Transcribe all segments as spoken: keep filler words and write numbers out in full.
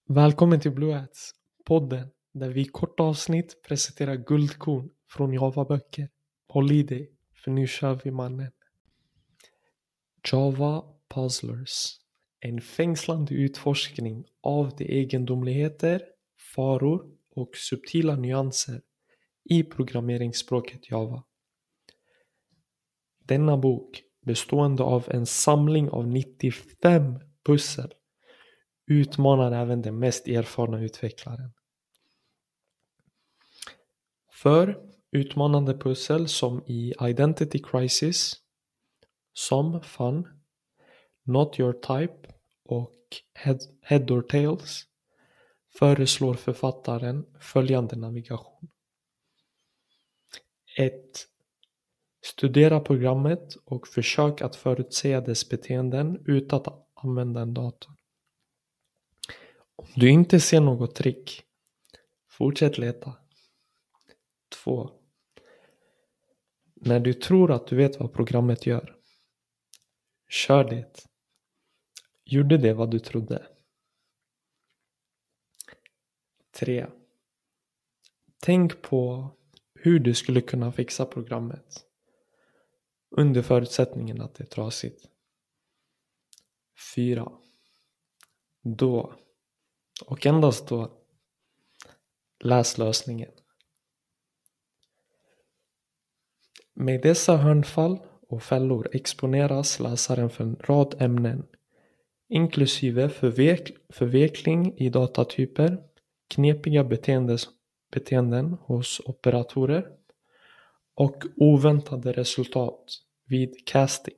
Välkommen till Blue Hats, podden där vi i korta avsnitt presenterar guldkorn från Java-böcker. Håll i dig, för nu kör vi mannen. Java Puzzlers, en fängslande utforskning av de egendomligheter, faror och subtila nyanser i programmeringsspråket Java. Denna bok, bestående av en samling av nittiofem pussel, utmanar även den mest erfarna utvecklaren. För utmanande pussel som i Identity Crisis, som Fun, Not Your Type och Head, Head or Tails föreslår författaren följande navigation. ett. Studera programmet och försök att förutsäga dess beteenden utan att använda en dator. Om du inte ser något trick, fortsätt leta. två. När du tror att du vet vad programmet gör, kör det. Gjorde det vad du trodde? tre. Tänk på hur du skulle kunna fixa programmet under förutsättningen att det är trasigt. fyra. Då, och endast då, läs lösningen. Med dessa hörnfall och fällor exponeras läsaren för en rad ämnen, inklusive förvek- förveckling i datatyper, knepiga beteendes, beteenden hos operatorer och oväntade resultat vid casting.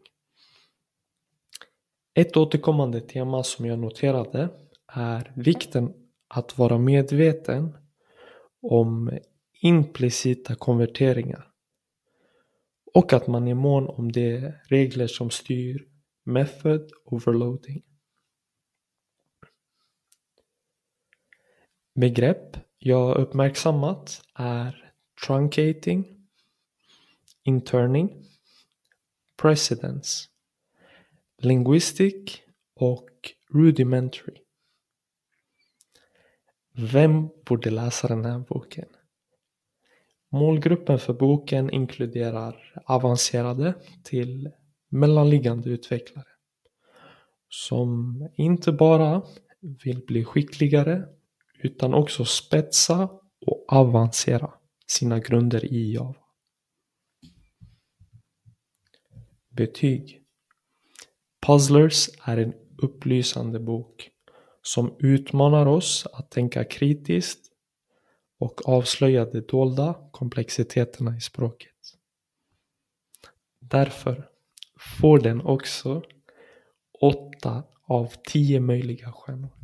Ett återkommande tema som jag noterade är vikten att vara medveten om implicita konverteringar och att man är mån om de regler som styr method overloading. Begrepp jag uppmärksammat är truncating, interning, precedence, linguistic och rudimentary. Vem borde läsa den här boken? Målgruppen för boken inkluderar avancerade till mellanliggande utvecklare som inte bara vill bli skickligare utan också spetsa och avancera sina grunder i Java. Betyg. Puzzlers är en upplysande bok som utmanar oss att tänka kritiskt och avslöja de dolda komplexiteterna i språket. Därför får den också åtta av tio möjliga stjärnor.